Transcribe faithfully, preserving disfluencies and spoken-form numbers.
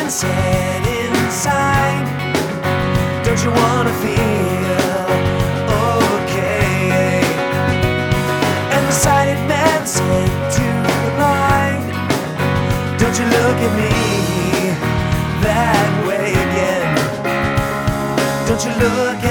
man said inside, don't you wanna feel okay? And the sighted man said to the blind, don't you look at me that way again? Don't you look